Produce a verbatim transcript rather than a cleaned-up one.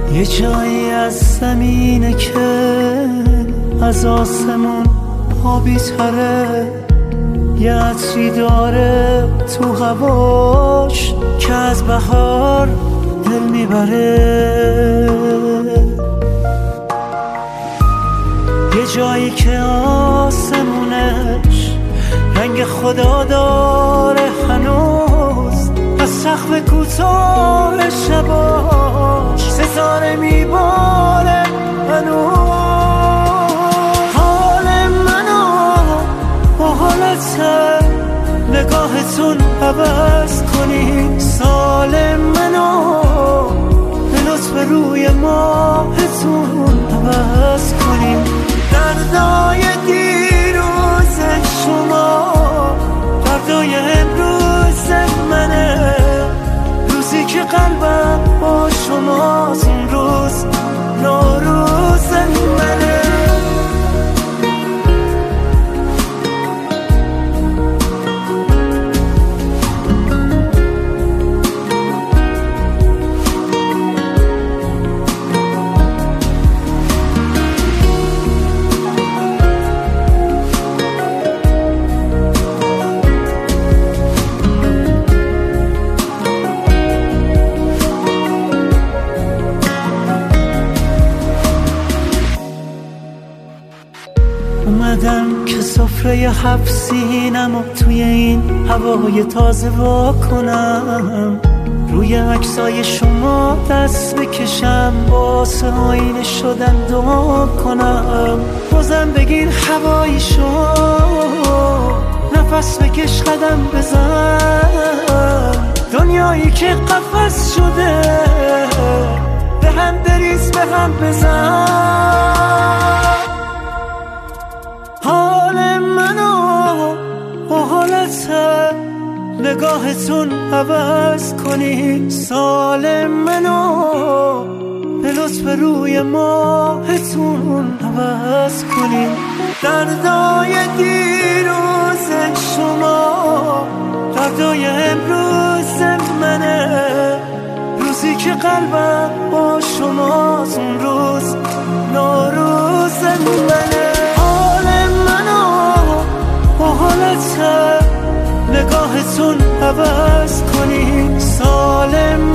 یه جایی از زمینه که از آسمون آبی تره، یه عطری داره تو هواش که از بهار دل میبره. یه جایی که آسمونش رنگ خدا داره هنوز، از سقف کوتاه شباش ستاره میباره هنوز. حال منو با حالت نگاهتون عوض کنی، سال منو به لطف روی ماهتون عوض کنیم. دردای دیروز شما دردای امروز منه، روزی که قلبم با شماست اون روز نوروز منه. اومدم که سفره هفت سینمو توی این هوای تازه وا کنم، روی عکسای شما دست بکشم، واسه آینه شدن دعا کنم. بازم بگیر هوای شما، نفس بکش قدم بزن، دنیایی که قفس شده به هم بریز به هم بزن. حال منو با حالت نگاهتون عوض کنی، سال منو به لطف روی ماهتون عوض کنی. دردای دیروز شما دردای امروز منه، روزی که قلبم با شماست اون روز نوروز منه. با حالت نگاهتون عوض کنی، سال